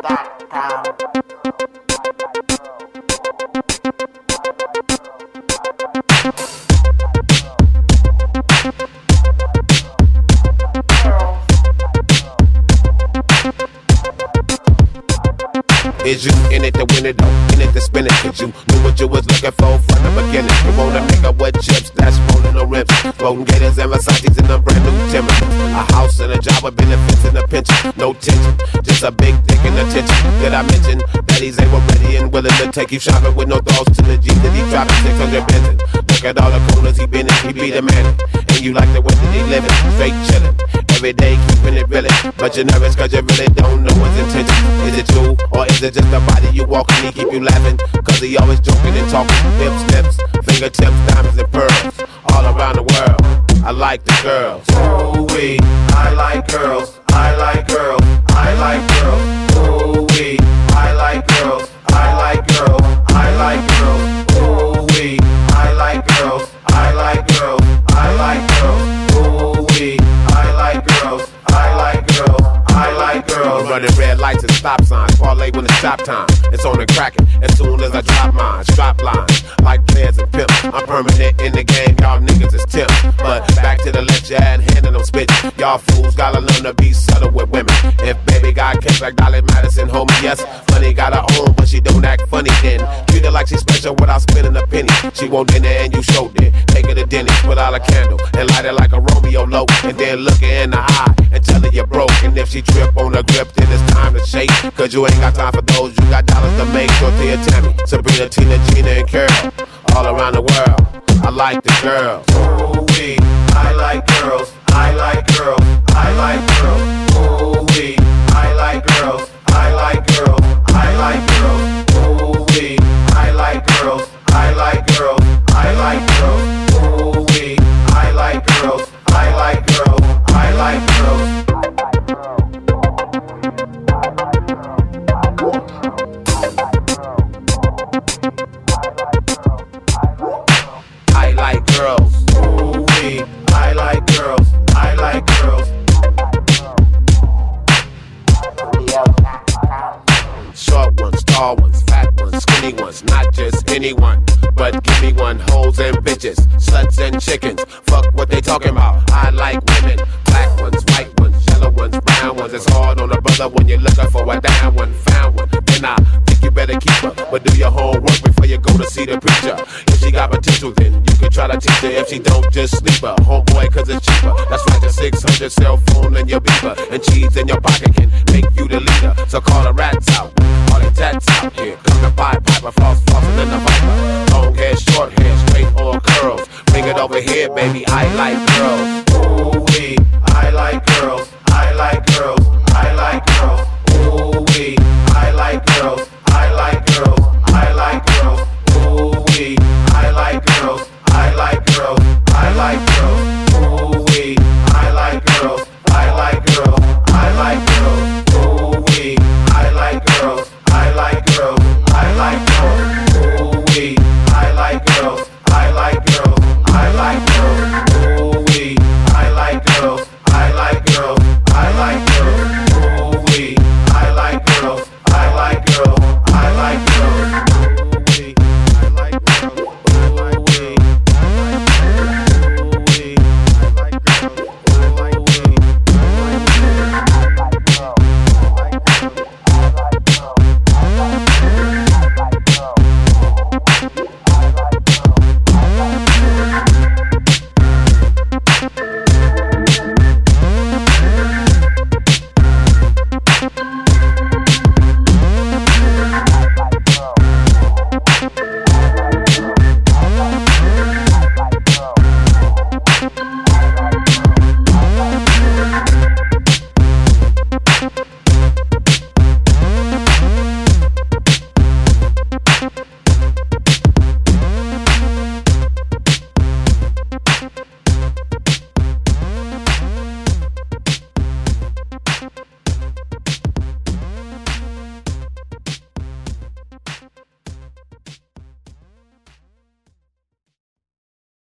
Is you in it to win it, though? In it to spin it? Cause you knew what you was looking for from the beginning. You wanna make up with chips, that's rolling no rips. Floating gators and Versace's in a brand new Timber. A house and a job with benefits and a pension. No tension, just a big dick and attention. Did I mention that he's able, ready and willing to take you shopping with no thoughts to the G that he dropping 600 Benson. Look at all the corners he been in, he be the man. And you like the way that he living, straight chillin'. Every day keeping it realin'. But you're nervous cause you really don't know his intention. Is it true or is it just the body you walk and he keep you laughing? Cause he always joking and talking. Hips, lips, fingertips, diamonds and pearls. All around the world, I like the girls. Ooh-wee, I like girls. I like girls. I like girls. Ooh-wee, I like girls. I like girls. I like girls. Ooh-wee, I like girls. I like girls. I like girls. Ooh-wee, I like girls. I like girls. I like girls. Running red lights and stop signs. Parlay when it's stop time. It's on and cracking as soon as I drop mine. Strap lines like players and pimps. I'm permanent in the game. Y'all niggas is tips. But back to the left, your hand handing them spit. Y'all fools gotta learn to be subtle with women. If baby got kids like Dolly Madison, homie, yes. Money got her own, but she don't act funny then. Treat her like she's special without spending a penny. She won't dinner and you showed it. Take her to dinner, put out a candle and light it like a Romeo low. And then look her in the eye and tell her you're broke. And if she trip on the grip, then it's time to shake. Cause you ain't got time for those, you got dollars to make. Dorothea, Tammy, Sabrina, Tina, Gina, and Carol. All around the world, I like the girls. Ooh-wee, I like girls. I like girls. I like girls. Ooh-wee, I like girls. I like girls. I like girls. Ooh-wee, I like girls. I like girls. I like girls. Ooh-wee, I like girls. I like girls. I like girls. I like girls. Ooh-wee, I like girls. I like girls. Short ones, tall ones, fat ones, skinny ones, not just anyone, but give me one. Hoes and bitches, sluts and chickens, fuck what they talking about. I like women, black ones, white ones, yellow ones, brown ones. It's hard on a brother when you're looking for a down one, found one. Then I think you better keep her, but do your homework before you go to see the preacher. If she got potential, then you can try to teach her. If she don't, just sleep her, homeboy, cause it's cheaper. That's right, the 600 cell phone and your beeper, and cheese in your pocket can make you the leader. So call the rats out, all the tats out here. Come to Pied Piper, floss